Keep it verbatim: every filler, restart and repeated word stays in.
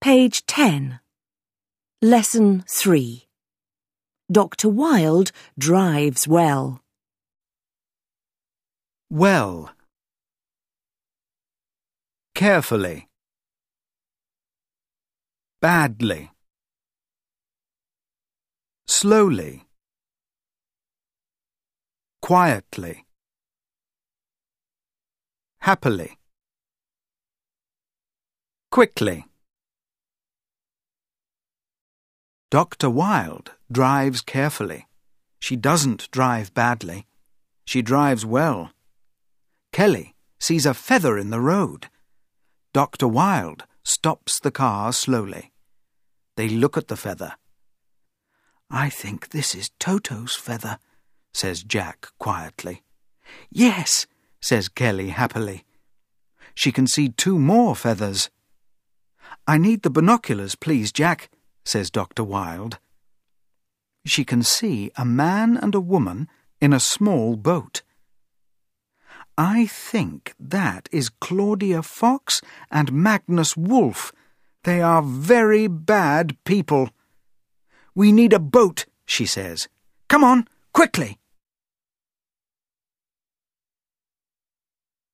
Page ten. Lesson three. Doctor Wilde drives well. Well. Carefully. Badly. Slowly. Quietly. Happily. Quickly. Doctor Wilde drives carefully. She doesn't drive badly. She drives well. Kelly sees a feather in the road. Doctor Wilde stops the car slowly. They look at the feather. "I think this is Toto's feather," says Jack quietly. "Yes," says Kelly happily. She can see two more feathers. "I need the binoculars, please, Jack," says Doctor Wilde. She can see a man and a woman in a small boat. "I think that is Claudia Fox and Magnus Wolfe. They are very bad people." "We need a boat," she says. "Come on, quickly."